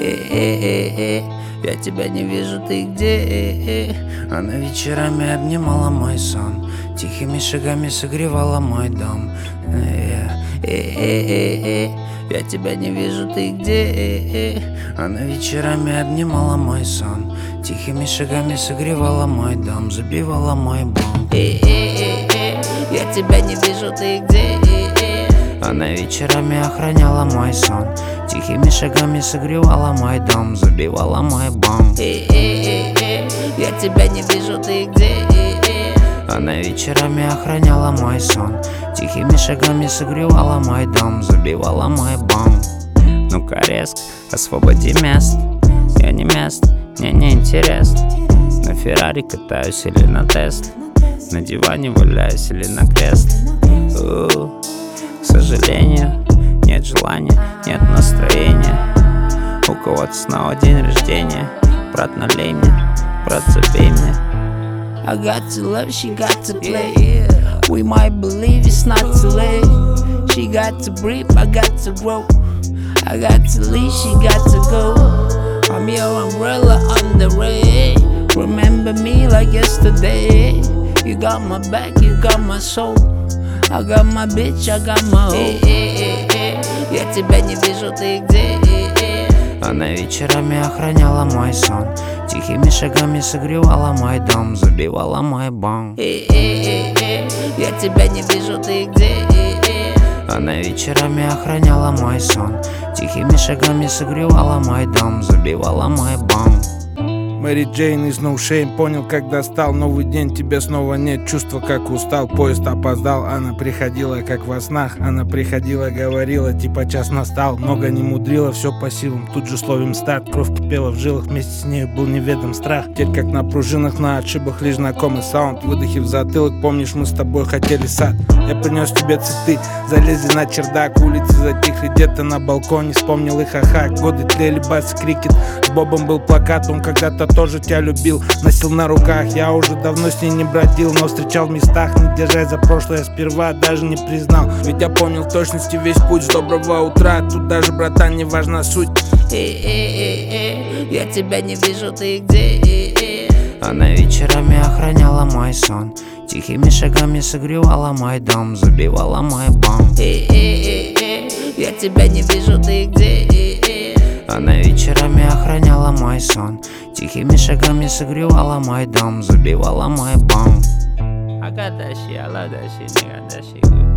Я тебя не вижу, ты где? Она вечерами обнимала мой сон, тихими шагами согревала мой дом. Я тебя не вижу, ты где? Она вечерами обнимала мой сон, тихими шагами согревала мой дом, забивала мой бом. Я тебя не вижу, ты где? Она вечерами охраняла мой сон, тихими шагами согревала мой дом, забивала мой бом. Я тебя не вижу, ты где? Она вечерами охраняла мой сон, тихими шагами согревала мой дом, забивала мой бом. Ну-ка резко, освободи место. Я не место, мне не интересно. На Феррари катаюсь или на Тесле, на диване валяюсь или на кресле. К сожалению, нет желания, нет настроения. У кого-то снова день рождения. Брат, налей мне, брат, забей мне. I got to love, she got to play. We might believe it's not too late. She got to breathe, I got to grow. I got to leave, she got to go. I'm your umbrella on the rain. Remember me like yesterday. You got my back, you got my soul. I got my bitch, I got my hoe. Я тебя не вижу, ты где? Она вечерами охраняла мой сон, тихими шагами согревала мой дом, забивала мой бом. Я тебя не вижу, ты где? Она вечерами охраняла мой сон, тихими шагами согревала мой дом, забивала мой бом. Мэри Джейн из No Shame. Понял, когда стал новый день, тебе снова нет чувства, как устал. Поезд опоздал, она приходила, как во снах. Она приходила, говорила, типа час настал. Много не мудрила, все по силам. Тут же словим старт, кровь кипела в жилах. Вместе с ней был неведом страх. Теперь как на пружинах, на отшибах лишь знакомый саунд. Выдохи в затылок, помнишь, мы с тобой хотели сад. Я принес тебе цветы, залезли на чердак. Улицы затихли, где-то на балконе вспомнил их, ха-ха. Годы тлели, бас, крикет. С Бобом был плакат, он когда-то тоже тебя любил, носил на руках. Я уже давно с ней не бродил, но встречал в местах, не держась за прошлое, сперва даже не признал. Ведь я помнил в точности весь путь с доброго утра. Тут даже, братан, не важна суть. Я тебя не вижу, ты где? Она вечерами охраняла мой сон, тихими шагами согревала мой дом, забивала мой бом. Я тебя не вижу, ты где? Она вечерами охраняла мой сон, тихими шагами согревала мой дом, забивала мой бом. I got that shit, I love that shit, nigga, that shit good.